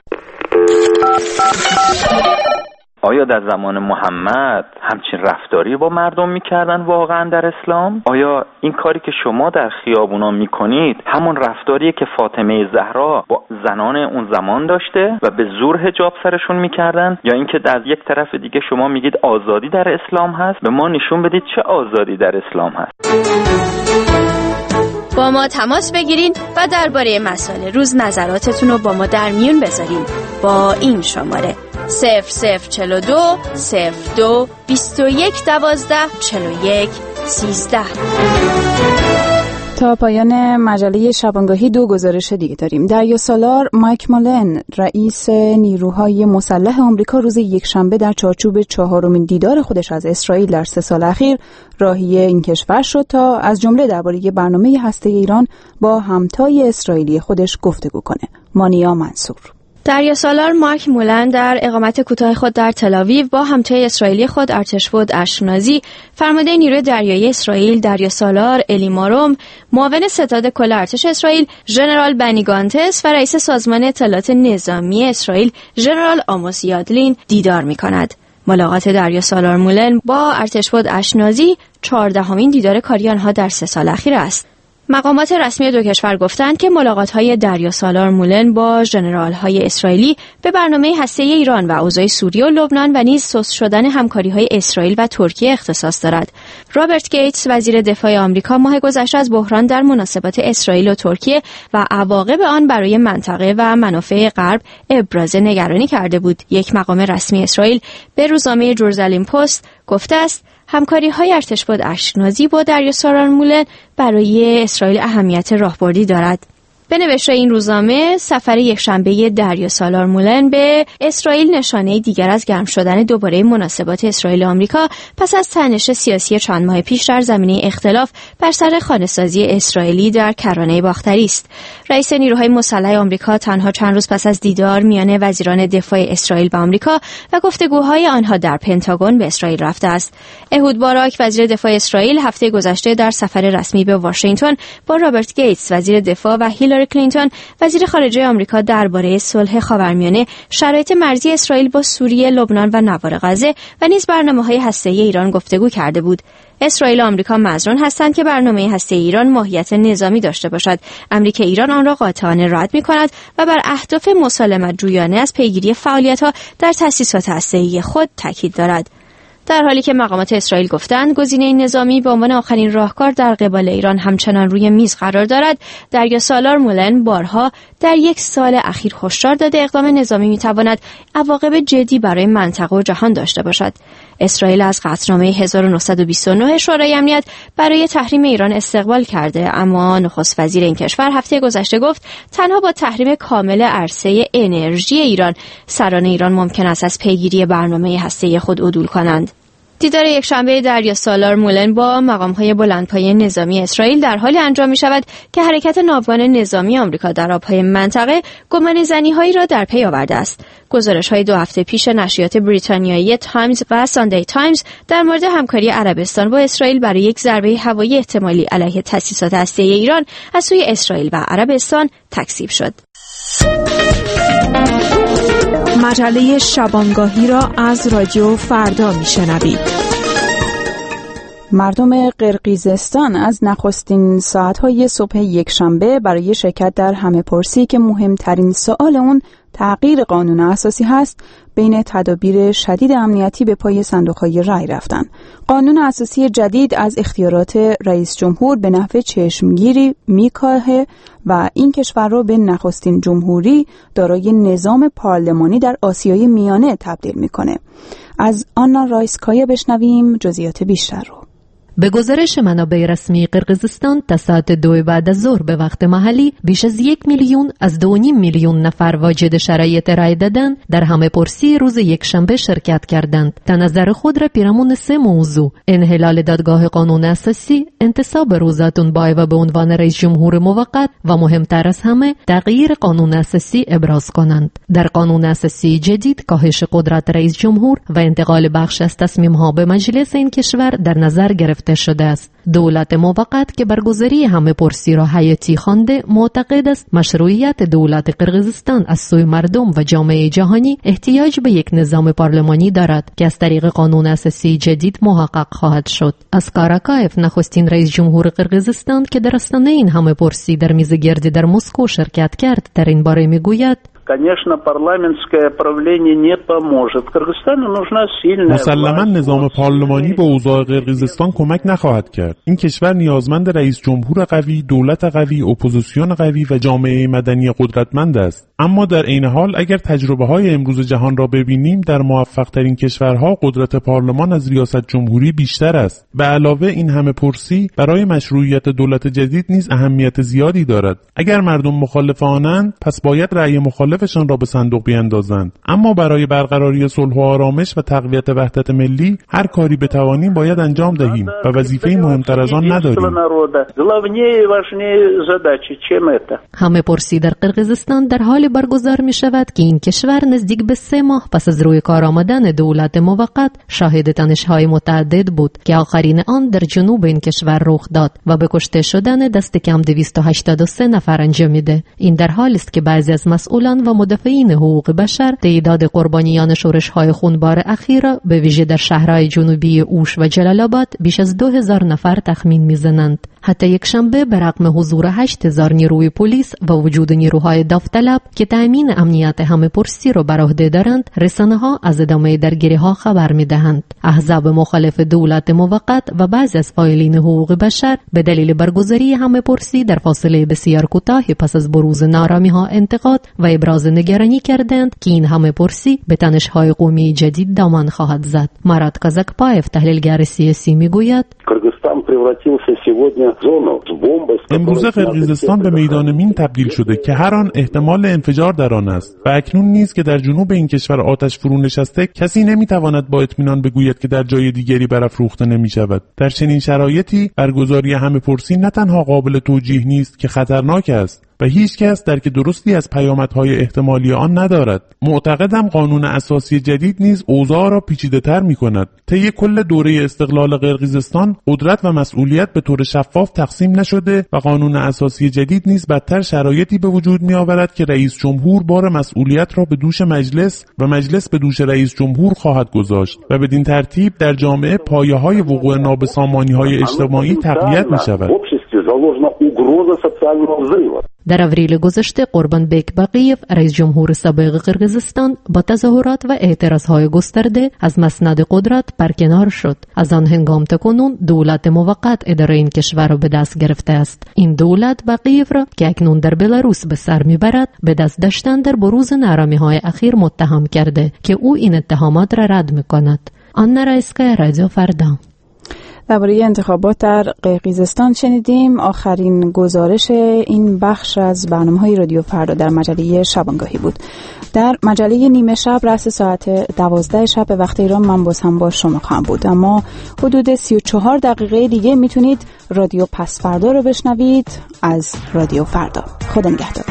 آیا در زمان محمد همچین رفتاری با مردم میکردن واقعا در اسلام؟ آیا این کاری که شما در خیابونا میکنید همون رفتاریه که فاطمه زهرا با زنان اون زمان داشته و به زور حجاب سرشون میکردن؟ یا اینکه در یک طرف دیگه شما میگید آزادی در اسلام هست؟ به ما نشون بدید چه آزادی در اسلام هست. با ما تماس بگیرین و درباره مسائل روز نظراتتون رو با ما در میون بذارین با این شماره صفر صفر چلو دو صفر دو بیست و یک دوازده چلو یک سیزده. تا پایان مجله شبانگاهی دو گزارش دیگه داریم. دریا سالار مایک مالن رئیس نیروهای مسلح آمریکا روز یکشنبه در چارچوب چهارمین دیدار خودش از اسرائیل در سه سال اخیر راهی این کشور شد تا از جمله درباره برنامه هسته‌ای ایران با همتای اسرائیلی خودش گفتگو کنه. مانیا منصور. دریا سالار مارک مولن در اقامت کوتاه خود در تل‌آویو با همتای اسرائیلی خود ارتشبد اشکنازی، فرمانده نیروی دریایی اسرائیل دریا سالار الی ماروم، معاون ستاد کل ارتش اسرائیل ژنرال بنی گانتس و رئیس سازمان اطلاعات نظامی اسرائیل ژنرال آموس یادلین دیدار می‌کند. ملاقات دریا سالار مولن با ارتشبد اشکنازی چهاردهمین دیدار کاری آنها در سه سال اخیر است. مقامات رسمی دو کشور گفتند که ملاقات‌های دریا سالار مولن با ژنرال‌های اسرائیلی به برنامه هسته‌ای ایران و اوضاع سوریه و لبنان و نیز سست شدن همکاری‌های اسرائیل و ترکیه اختصاص دارد. رابرت گیتس وزیر دفاع آمریکا ماه گذشته از بحران در مناسبات اسرائیل و ترکیه و عواقب آن برای منطقه و منافع غرب ابراز نگرانی کرده بود. یک مقام رسمی اسرائیل به روزنامه جرزالیم پست گفته است همکاری‌های ارتشبد اشکنازی با دریا سالار مولن برای اسرائیل اهمیت راهبردی دارد. به نوشته این روزنامه، سفر یکشنبه دریا سالار مولن به اسرائیل نشانه دیگر از گرم شدن دوباره مناسبات اسرائیل و آمریکا پس از تنش سیاسی چند ماه پیش در زمینه اختلاف بر سر خانه‌سازی اسرائیلی در کرانه باختری است. رئیس نیروهای مسلح آمریکا تنها چند روز پس از دیدار میان وزیران دفاع اسرائیل و آمریکا و گفتگوهای آنها در پنتاگون به اسرائیل رفته است. اهود باراک وزیر دفاع اسرائیل هفته گذشته در سفر رسمی به واشنگتن با رابرت گیتس وزیر دفاع و هیلاری کلینتون وزیر خارجه آمریکا درباره صلح خاورمیانه، شرایط مرزی اسرائیل با سوریه، لبنان و نوار غزه و نیز برنامه‌های هسته‌ای ایران گفتگو کرده بود. اسرائیل و آمریکا مزنون هستند که برنامه هسته‌ای ایران ماهیت نظامی داشته باشد. امر که ایران آن را قاطعانه رد می‌کند و بر اهداف مسالمت جویانه از پیگیری فعالیت‌ها در تأسیسات هسته‌ای خود تاکید دارد. در حالی که مقامات اسرائیل گفتند گزینه نظامی به عنوان آخرین راهکار در قبال ایران همچنان روی میز قرار دارد، دریا سالار مولن بارها در یک سال اخیر هشدار داده اقدام نظامی میتواند عواقب جدی برای منطقه و جهان داشته باشد. اسرائیل از قطعنامه هزار و نهصد و بیست و نه شورای امنیت برای تحریم ایران استقبال کرده، اما نخست وزیر این کشور هفته گذشته گفت تنها با تحریم کامل عرصه انرژی ایران سران ایران ممکن است از پیگیری برنامه هسته‌ای خود عدول کنند. دیدار یکشنبه دریا سالار مولن با مقام‌های بلندپایه نظامی اسرائیل در حالی انجام می‌شود که حرکت ناوگان نظامی آمریکا در آب‌های منطقه گمانه‌زنی‌هایی را در پی آورده است. گزارش‌های دو هفته پیش نشریات بریتانیایی تایمز و ساندی تایمز در مورد همکاری عربستان با اسرائیل برای یک ضربه هوایی احتمالی علیه تأسیسات هسته‌ای ایران از سوی اسرائیل و عربستان تکذیب شد. مجله شبانگاهی را از رادیو فردا میشنوید. مردم قرقیزستان از نخستین ساعتهای صبح یکشنبه برای شرکت در همه‌پرسی که مهمترین سؤال اون تغییر قانون اساسی هست، بین تدابیر شدید امنیتی به پای صندوق‌های رای رفتن. قانون اساسی جدید از اختیارات رئیس جمهور به نحو چشمگیری میکاهه و این کشور را به نخستین جمهوری دارای نظام پارلمانی در آسیای میانه تبدیل میکنه. از آنا رایسکایا بشنویم جزئیات بیشتر رو. به گزارش منابع رسمی قرقیزستان تا ساعت دو بعد از ظهر به وقت محلی بیش از یک میلیون از دو و نیم میلیون نفر واجد شرایط رای دادن در همه پرسی روز یکشنبه شرکت کردند تا نظر خود را پیرامون سه موضوع: انحلال دادگاه قانون اساسی، انتصاب روزاتون بایو به عنوان رئیس جمهور موقت و مهمتر از همه تغییر قانون اساسی ابراز کنند. در قانون اساسی جدید کاهش قدرت رئیس جمهور و انتقال بخش از تصمیم‌ها به مجلس این کشور در نظر گرفته شده است. دولت موقت که برگزاری همه پرسی را حیاتی خوانده معتقد است مشروعیت دولت قرقیزستان از سوی مردم و جامعه جهانی احتیاج به یک نظام پارلمانی دارد که از طریق قانون اساسی جدید محقق خواهد شد. اسکار آکایف نخستین رئیس جمهور قرقیزستان که در آستانه این همه پرسی در میز گردی در مسکو شرکت کرد در این باره میگوید: Конечно, парламентское правление не поможет. Кыргызстану нужна сильная مسلماً نظام پارلمانی به اوضاع قرقیزستان کمک نخواهد کرد. این کشور نیازمند رئیس جمهور قوی، دولت قوی، اپوزیسیون قوی و جامعه مدنی قدرتمند است. اما در عین حال اگر تجربه‌های امروز جهان را ببینیم، در موفق‌ترین کشورها قدرت پارلمان از ریاست جمهوری بیشتر است. به علاوه این همه پرسی برای مشروعیت دولت جدید نیز اهمیت زیادی دارد. اگر مردم مخالف آنند، پس باید رأی مخالفشان را به صندوق بیاندازند. اما برای برقراری صلح و آرامش و تقویت وحدت ملی هر کاری بتوانیم باید انجام دهیم و وظیفه مهمتر از آن نداریم. همه پرسی در قرقیزستان در حال برگزار می شود که این کشور نزدیک به سه ماه پس از روی کار آمدن دولت موقت شاهد تنش‌های متعدد بود که آخرین آن در جنوب این کشور رخ داد و به کشته شدن دست کم دویست و هشتاد و سه نفر انجامیده. این در حالی است که بعضی از مسئولان و مدافعین حقوق بشر تعداد قربانیان شورش‌های خونبار اخیر را به ویژه در شهرهای جنوبی اوش و جلال آباد بیش از دو هزار نفر تخمین می‌زنند. حتی یک شنبه به رغم حضور هشت هزار نیروی پلیس و وجود نیروهای داوطلب که تأمین امنیت همه پرسی را بر عهده دارند، رسانه‌ها از ادامه درگیری‌ها خبر می‌دهند. احزاب مخالف دولت موقت و بعضی از فاعلین حقوق بشر به دلیل برگزاری همه پرسی در فاصله بسیار کوتاهی پس از بروز نارامی‌ها انتقاد و ابراز نگرانی کردند که این همه پرسی به تنش‌های قومی جدید دامن خواهد زد. مراد کازاکپایف تحلیلگر سیاسی میگوید: امروزه قرقیزستان به میدان مین تبدیل شده که هر آن احتمال انفجار در آن است و اکنون نیز که در جنوب این کشور آتش فرو نشسته، کسی نمیتواند با اطمینان بگوید که در جای دیگری برافروخته نمیشود. در چنین شرایطی برگزاری همه پرسی نه تنها قابل توجیه نیست که خطرناک است و هیچ کس درک درستی از پیامدهای احتمالی آن ندارد. معتقدم قانون اساسی جدید نیز اوضاع را پیچیده‌تر می‌کند. طی کل دوره استقلال قرقیزستان قدرت و مسئولیت به طور شفاف تقسیم نشده و قانون اساسی جدید نیز بدتر شرایطی به وجود می‌آورد که رئیس جمهور بار مسئولیت را به دوش مجلس و مجلس به دوش رئیس جمهور خواهد گذاشت و بدین ترتیب در جامعه پایه‌های وقوع نابسامانی‌های اجتماعی تقویت می‌شود. در اوریل گذشته قربانبک باقیف رئیس جمهور سابق قرقیزستان با تظاهرات و اعتراضهای گسترده از مسند قدرت برکنار شد. از آن هنگام تا کنون دولت موقت اداره این کشور را به دست گرفته است. این دولت باقیف را که اکنون در بلاروس به سر میبرد به دست داشتن در بروز نارامی‌های اخیر متهم کرده که او این اتهامات را رد میکند. آن رایسکای رادیو فردا. درباره انتخابات در قرقیزستان شنیدیم. آخرین گزارش این بخش از برنامه‌های رادیو فردا در مجله شبانگاهی بود. در مجله نیمه شب رأس ساعت دوازده شب به وقت ایران من باز هم با شما خواهم بود، اما حدود سی و چهار دقیقه دیگه میتونید رادیو پس فردا رو بشنوید از رادیو فردا. خدا نگهدار.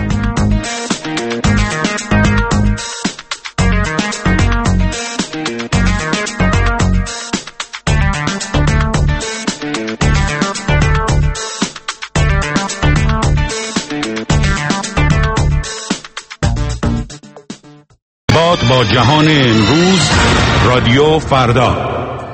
با جهان امروز رادیو فردا.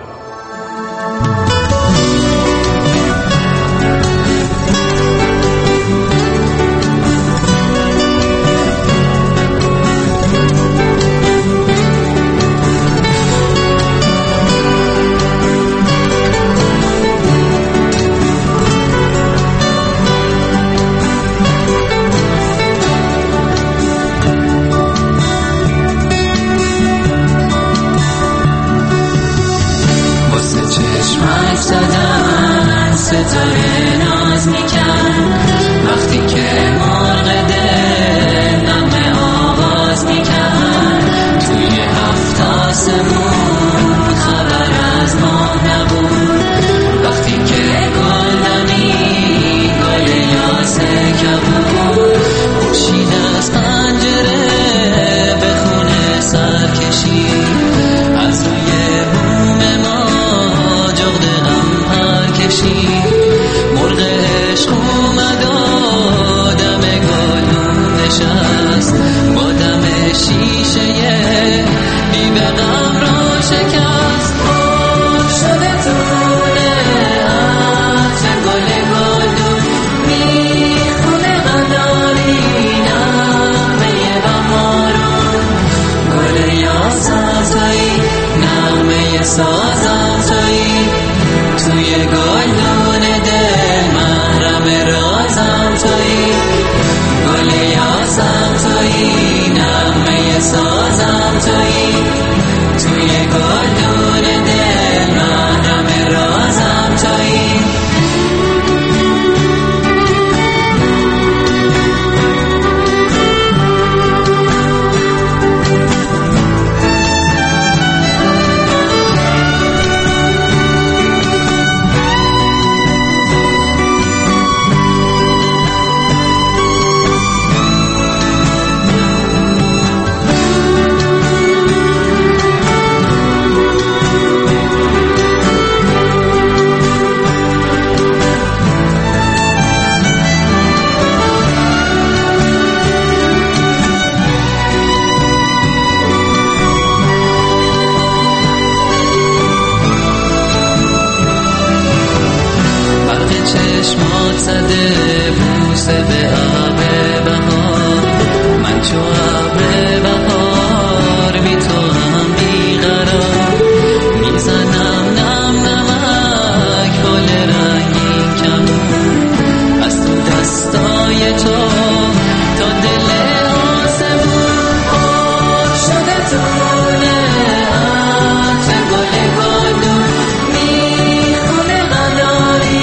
ستاره ناز میکرد وقتی که مرغ دل نغمه آواز میکرد توی هفت آسمون خبر از ما نبود وقتی که گلدانی گل یاسه کبود خورشید از پنجره به خونه سر کشید از روی بوم ما جغد غم پر کشید مرغ عشق اومد و دم گلدون نشست با دم شیشه بی به غم را شکست پر شده تونه عطر گل گلدون میخونه غداری نغمه بهارون گل یاسم تویی نغمه سازم تویی توی گلدون دل محرم رازم تویی گل یاسم تویی نغمه سازم تویی توی گلدون دل محرم رازم تویی چشمات زده بوسه به آب بهار من چو ابر بهار بی تو هم بیقرار میزنم نم نمک گل رنگین کمون از تو دستای تو تا دل آسمون پر شده تونه عطر گل گلدون میخونه غداری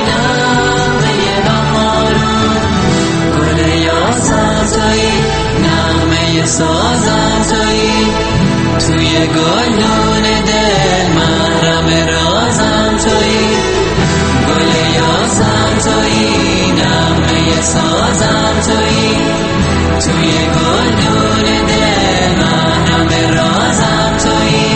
نغمه سازم تویی توی گلدون دل محرم رازم تویی گل یاسم تویی نغمه سازم تویی توی گلدون دل محرم رازم تویی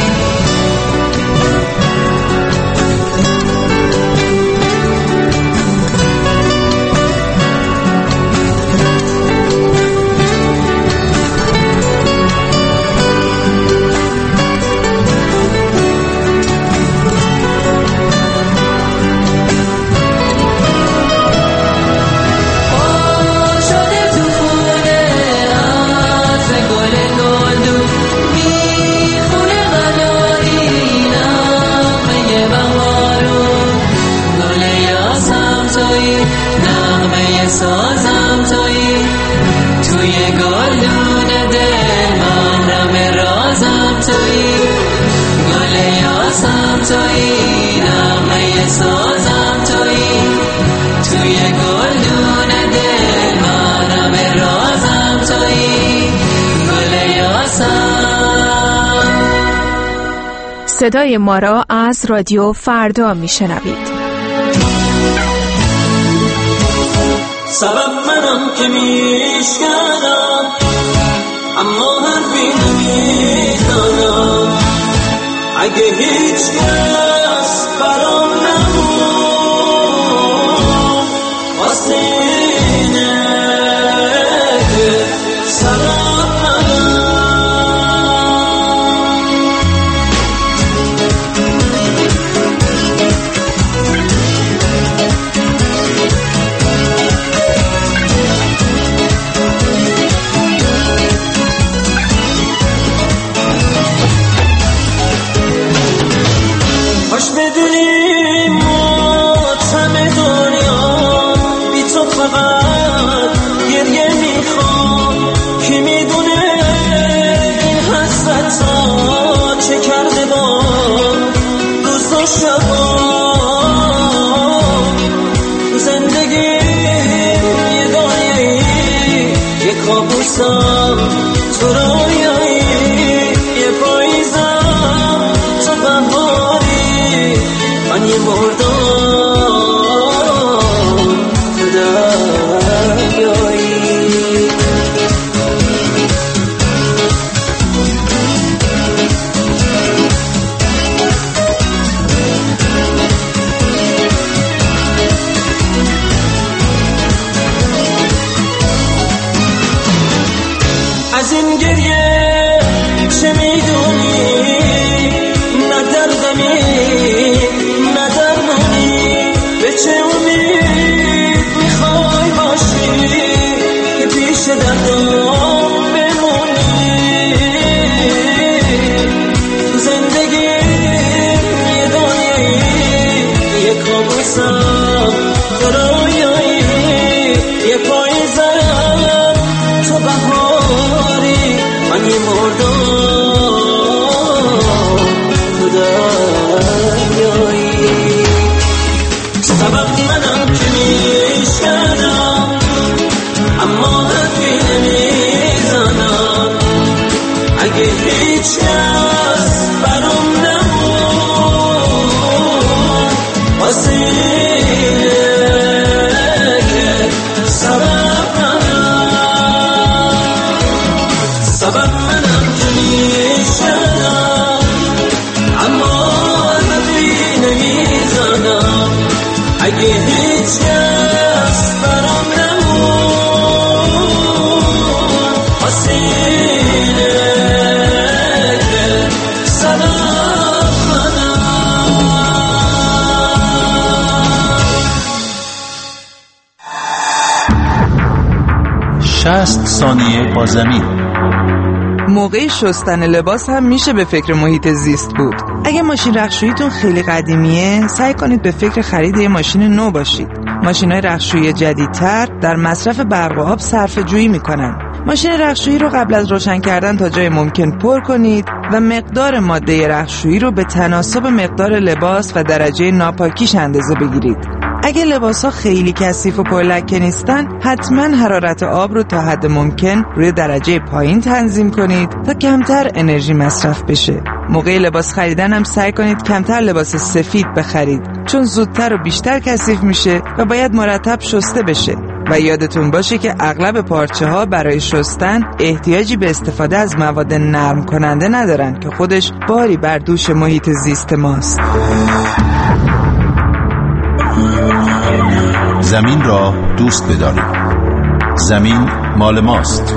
شده تو خونه صدای ما را از رادیو فردا میشنوید. سبب منم که میشکنم اما حرفی نمیزنم. اگه هیچ کس برام نمون واسه اینه که سبب باش بدونی ماتم دنیا بی تو فقط گریه میخوام. کی میدونه این حسرت ها چه کرده با روز و شبا. زندگی یه دنیایی یه کابوسم تو رویایی یه پاییزم تو بهاری من یه مردم تو دریایی. از این گریه چه میدونی؟ نه دردمی نه درمونی. به چه امید میخوای باشی که پیش دردم بمونی؟ زندگی یه دنیایی یه کابوسم تو رویایی یه پاییزم تو بهاری من یه مردم تو دریایی. سبب منم که میشکنم اما حرفی نمیزنم. اگه هیچ کس برام نمون واسه اینه که سبب منم. سبب منم که میشکنم اما حرفی نمیزنم. اگه هیچ کس برام نمون واسه اینه که سبب منم. شصت ثانیه با زمین. موقع شستن لباس هم میشه به فکر محیط زیست بود. اگه ماشین رختشوییتون خیلی قدیمیه سعی کنید به فکر خرید یه ماشین نو باشید. ماشین‌های رختشویی جدیدتر در مصرف برق و آب صرفه‌جویی میکنن. ماشین رختشویی رو قبل از روشن کردن تا جای ممکن پر کنید و مقدار ماده رختشویی رو به تناسب مقدار لباس و درجه ناپاکیش اندازه بگیرید. اگه لباس‌ها خیلی کثیف و پرلکه نیستن حتما حرارت آب رو تا حد ممکن روی درجه پایین تنظیم کنید تا کمتر انرژی مصرف بشه. موقع لباس خریدن هم سعی کنید کمتر لباس سفید بخرید چون زودتر و بیشتر کثیف میشه و باید مرتب شسته بشه. و یادتون باشه که اغلب پارچه ها برای شستن احتیاجی به استفاده از مواد نرم کننده ندارن که خودش باری بر دوش محیط زیست ماست. زمین را دوست بدارید. زمین مال ماست.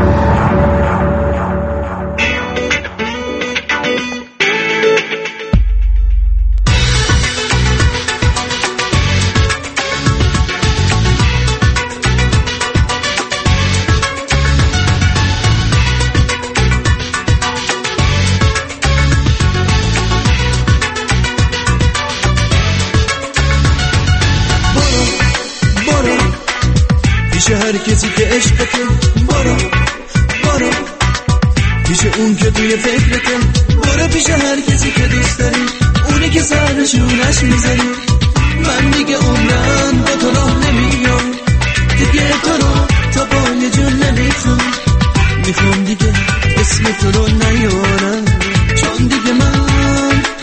هر کسی که عشقته برو برو پیش اون که توی فکرته برو پیش هر کسی که دوست داری اونی که سرشونش میذاری من دیگه عمرم با تو راه نمیام دیگه تو رو تا پای جون نمیخوام میخوام دیگه اسم تو رو نیارم چون دیگه من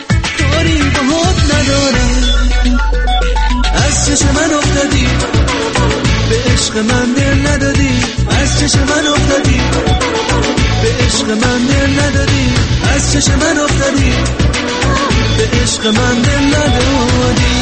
عشق من دل ندادی، از چشم من افتادی. به عشق من دل ندادی، از چشم من افتادی. به عشق من دل ندادی.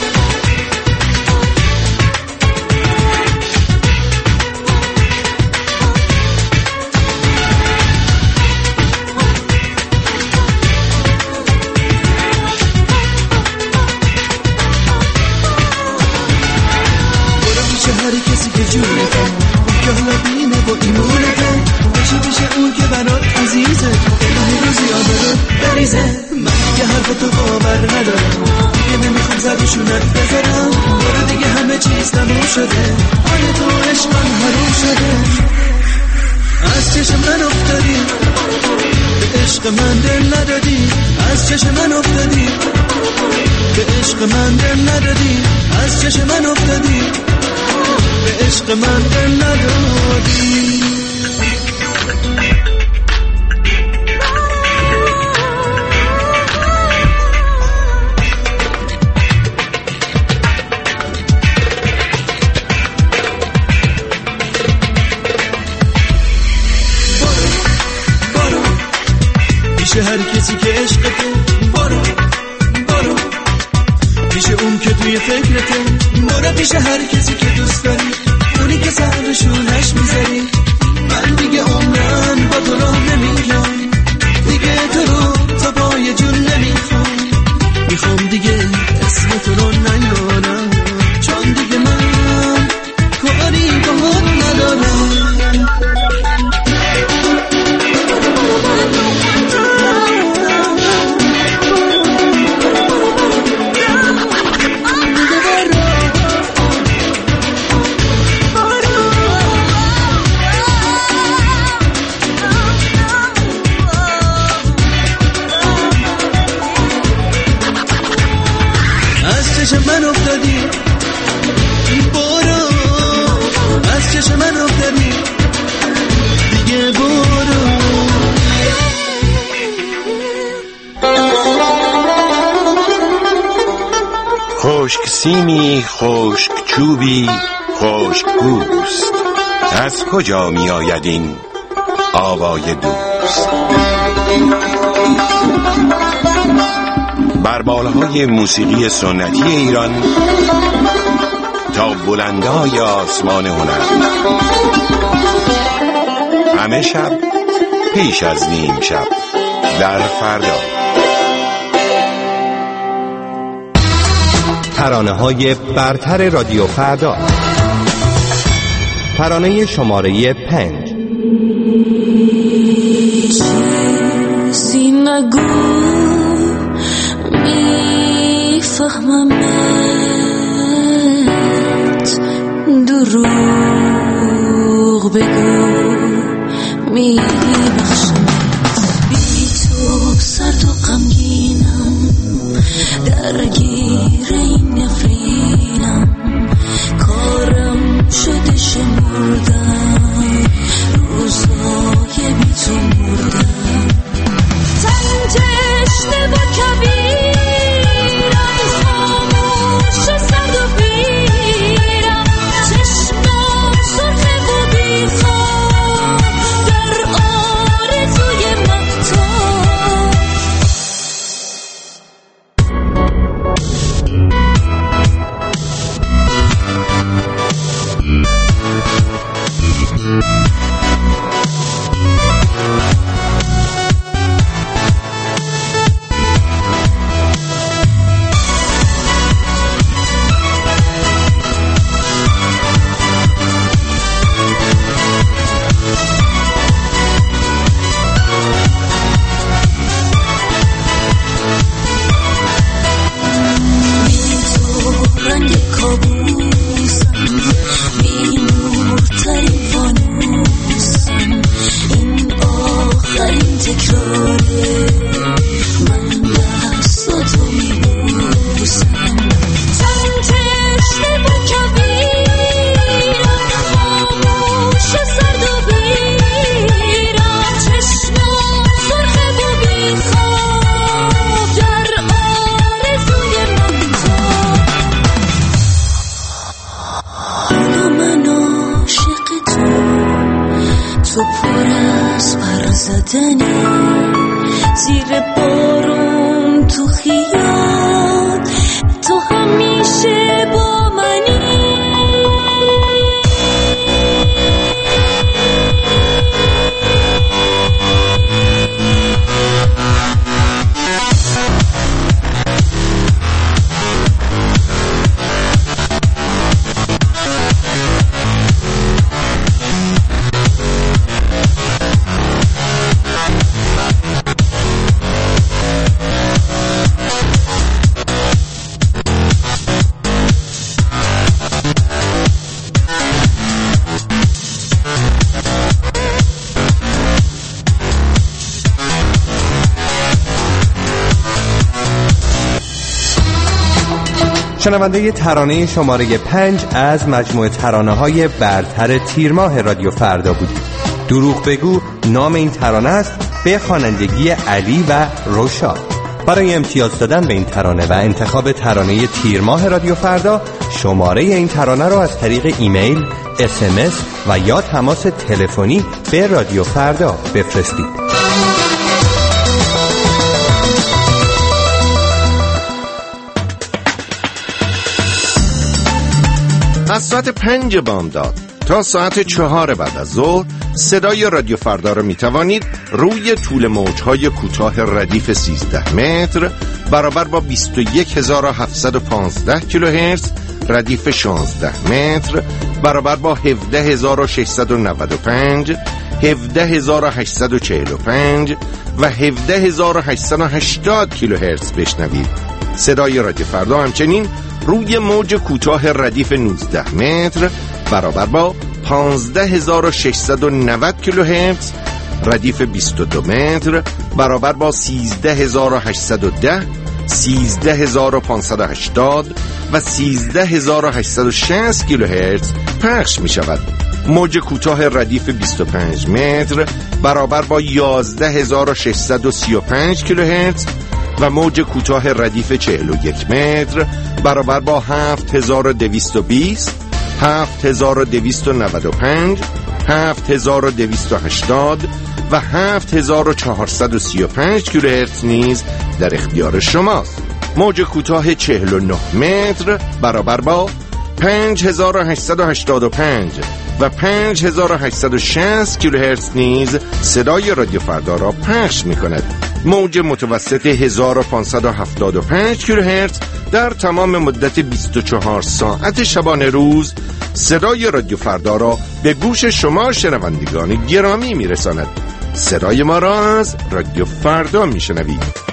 تو باور ندارم دیگه، نمیخوام زدشونت بذارم. برو دیگه همه چیز تموم شده، حال تو عشقم حروم شده. از چشم من افتادی، به عشق من دل ندادی. از چشم من افتادی، به عشق من دل ندادی. از چشم من افتادی، به عشق من دل ندادی. هر کسی که عشقته، برو برو پیش اون که توی فکرته. برو پیش هر کسی که دوست داری، اونی که سرشونش میذاری. من دیگه عمرم با تو راه نمیگم، دیگه تو رو تا پای جون نمیخوام. میخوام دیگه اسم تو رو نیارم، چون دیگه من کاری باهات ندارم. من افتادی، برو از چشم من افتادی، دیگه برو. خشک سیمی، خشک چوبی، خشک پوست، از کجا می آید این آوای دوست؟ بر بالهای موسیقی سنتی ایران تا بلندای آسمان هنر، همه شب پیش از نیم شب در فردا. ترانه های برتر رادیو فردا. ترانه شماره پنج. چیزی نگو، میفهممت، دروغ بگو میبخشمت. بی تو سرد و غمگینم، درگیر این نفرینم. کارم شده شمردم، روزای بی تو مردم. تن تشنه و کبیرم، خاموش سرد و بیرم. چشمام سرخ و بیخواب، در آرزوی مهتاب. منو زیر بارون تو خیال تو همیشه با منی. شنونده ترانه شماره پنج از مجموعه ترانه‌های برتر تیر ماه رادیو فردا بود. دروغ بگو نام این ترانه است، به خوانندگی علی و روشا. برای امتیاز دادن به این ترانه و انتخاب ترانه تیر ماه رادیو فردا، شماره این ترانه رو از طریق ایمیل، اس ام اس و یا تماس تلفنی به رادیو فردا بفرستید. از ساعت پنج بامداد تا ساعت چهار بعد از ظهر صدای رادیو فردا را می توانید روی طول موجهای کوتاه ردیف سیزده متر برابر با بیست و یک هزار و هفتصد و پانزده کیلوهرتز، ردیف شانزده متر برابر با هفده هزار و ششصد و نود و پنج، هفده هزار و هشتصد و چهل و پنج و هفده هزار و هشتصد و هشتاد کیلوهرتز بشنوید. صدای رادیو فردا همچنین روی موج کوتاه ردیف نوزده متر برابر با پانزده هزار و ششصد و نود کیلوهرتز، ردیف بیست و دو متر برابر با سیزده هزار و هشتصد و ده، سیزده هزار و پانصد و هشتاد و سیزده هزار و هشتصد و شصت کیلوهرتز پخش می شود. موج کوتاه ردیف بیست و پنج متر برابر با یازده هزار و ششصد و سی و پنج کیلوهرتز و موج کوتاه ردیف چهل و یک متر برابر با هفت هزار و دویست و بیست، هفت هزار و دویست و نود و پنج، هفت هزار و دویست و هشتاد و هفت هزار و چهارصد و سی و پنج کیلوهرتز نیز در اختیار شماست. موج کوتاه چهل و نه متر برابر با پنج هزار و هشتصد و هشتاد و پنج و پنج هزار و هشتصد و شصت کیلوهرتز نیز صدای رادیو فردا را پخش می کند. موج متوسط هزار و پانصد و هفتاد و پنج کیلوهرتز در تمام مدت بیست و چهار ساعت شبانه روز صدای رادیو فردا را به گوش شما شنوندگان گرامی می رساند. صدای ما را از رادیو فردا می شنوید.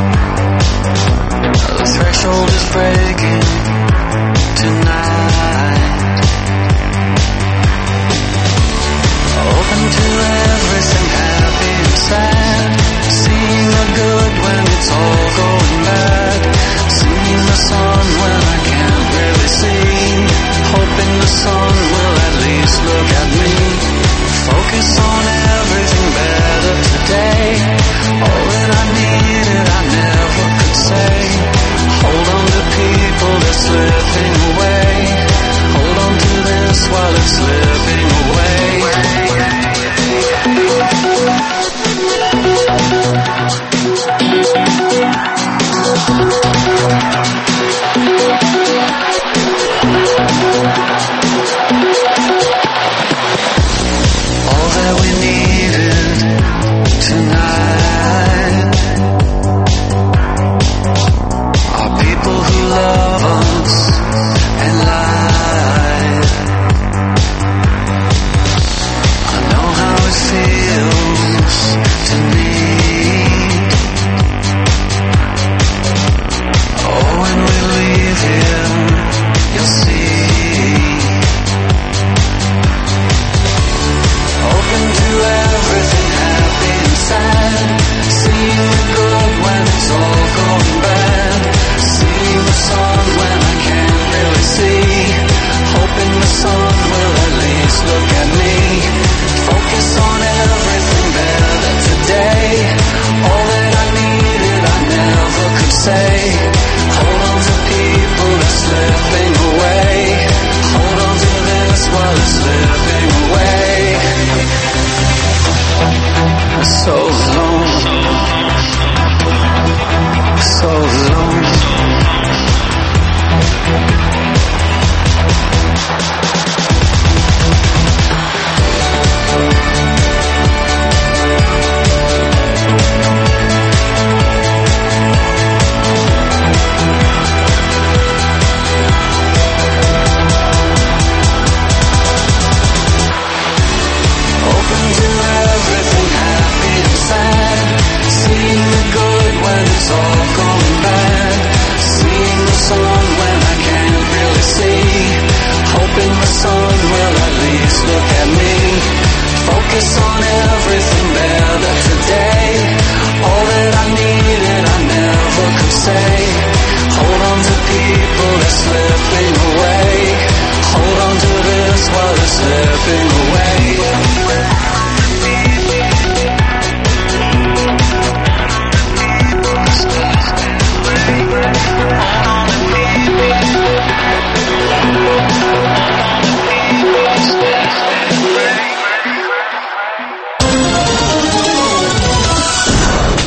Breaking tonight.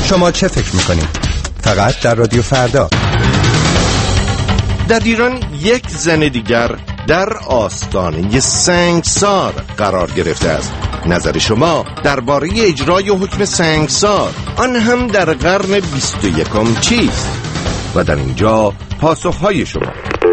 شما چه فکر میکنید؟ فقط در رادیو فردا. در ایران یک زن دیگر در آستانه سنگسار قرار گرفته است. نظر شما درباره اجرای حکم سنگسار، آن هم در قرن بیست و یکم چیست؟ و در اینجا پاسخهای شما.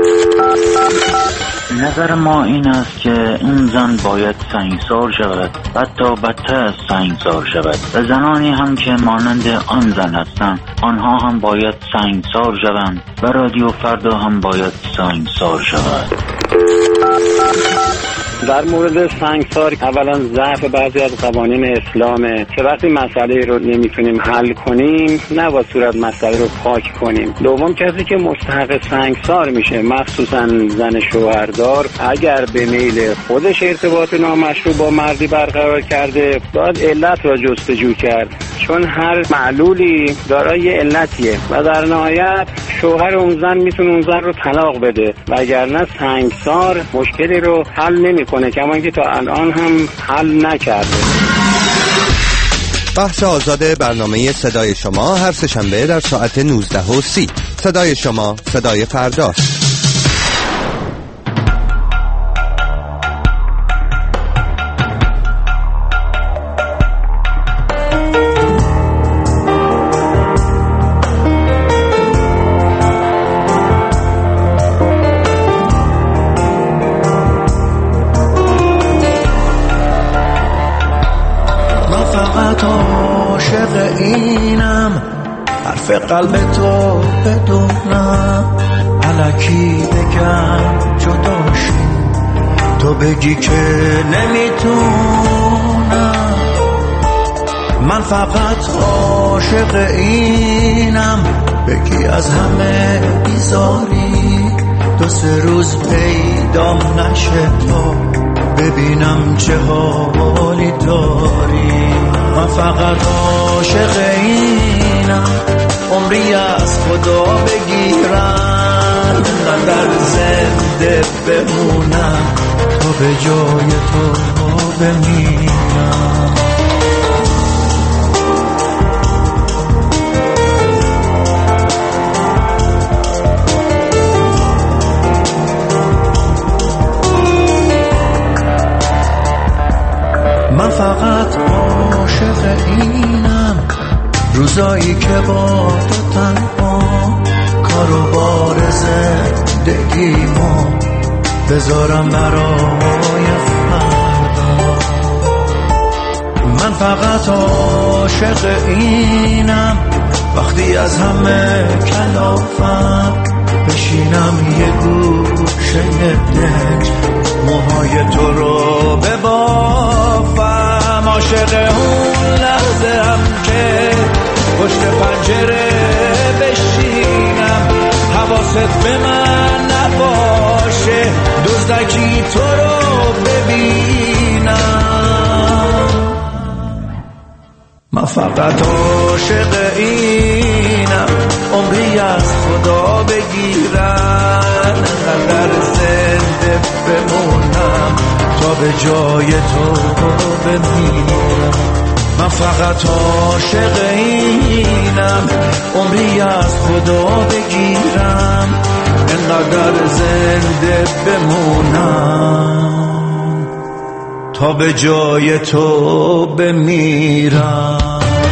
نظر ما این است که اون زن باید سنگسار شود، حتی بدتر از سنگسار شود، و زنانی هم که مانند آن زن هستند آنها هم باید سنگسار شوند و رادیو فردا هم باید سنگسار شود. در مورد سنگسار، اولا ضعف بعضی از قوانین اسلامه که وقتی مسئله رو نمیتونیم حل کنیم نه با صورت مسئله رو پاک کنیم. دوم، کسی که مستحق سنگسار میشه، مخصوصا زن شوهردار، اگر به میل خودش ارتباط نامشروع با مردی برقرار کرده باید علت را جستجو کرد، چون هر معلولی دارای علتیه و در نهایت شوهر اون زن میتونه اون زن رو طلاق بده، وگرنه سنگسار مشکلی رو حل نمیکنه، کما که تا الان هم حل نکرده. بحث آزاد برنامه صدای شما هر سه‌شنبه در ساعت نوزده و سی. صدای شما، صدای فرداست. قلب تو بدونم الکی بگم جداشی، تو بگی که نمیتونم. من فقط عاشق اینم بگی از همه بیزاری، دو سه روز پیدام نشه تا ببینم چه حالی داری. من فقط عاشق اینم عمری از خدا بگیرم، قدر زنده بمونم تا به جای تو بمیرم. من فقط عاشق اینم روزایی که با تو تنها کارو بار زندگیمو بذارم برای فردا. من فقط عاشق اینم وقتی از همه کلافم بشینم یه گوشه دنج موهای تو رو ببافم. عاشق اون لحظه هم که پشت پنجره بشینم حواست به من نباشه دزدکی تو رو ببینم. من فقط عاشق اینم عمری از خدا بگیرن، قدر زنده بمونم تا به جای تو بمیرم. من فقط عاشق اینم عمری از خدا بگیرم، اینقدر زنده بمونم تا به جای تو بمیرم.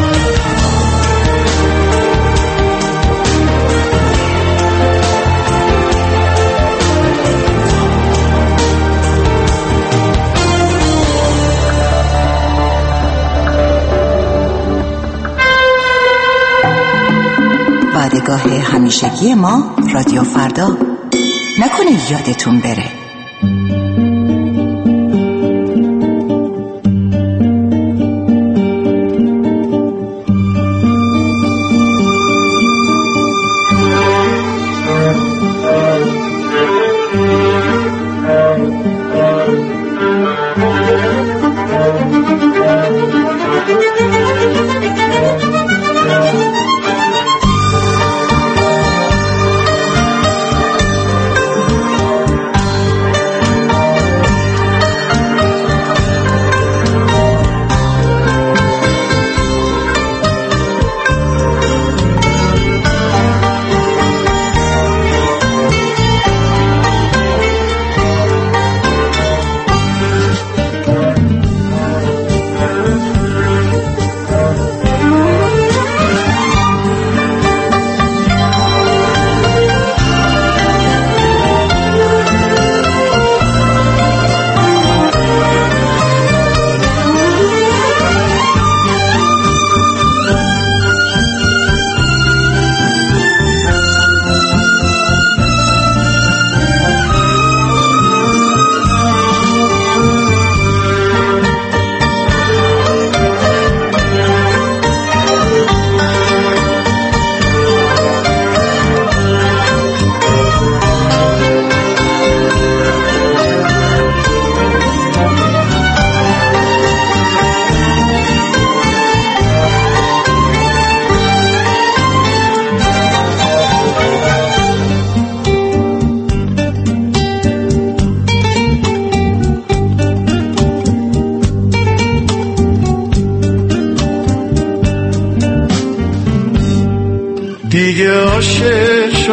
وعدهگاه همیشگی ما رادیو فردا، نکنه یادتون بره.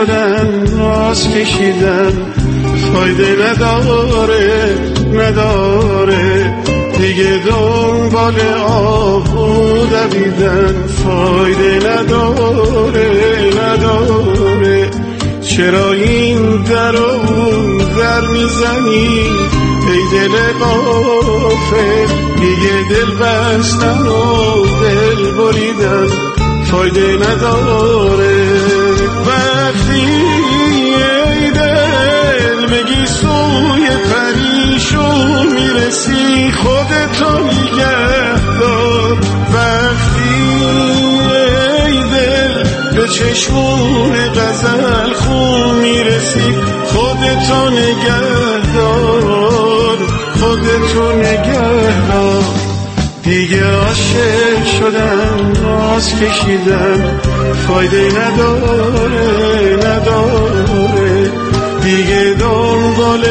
شدن راز کشیدن فایده نداره نداره دیگه دنبال آهو دویدن فایده نداره نداره چرا این در و اون در میزنی ای دل غافل دیگه دل بستن و دل بریدن فایده نداره وقتی ای دل بگی سوی پریشون میرسی خودتو نگه دار وقتی ای دل به چشمون غزل خون میرسی خودتو نگه دار خودتو نگه دار دیگه عاشق شدن راز کشیدن فایده نداره نداره دیگه دنبال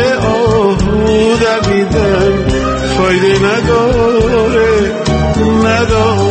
آهو دویدن فایده نداره نداره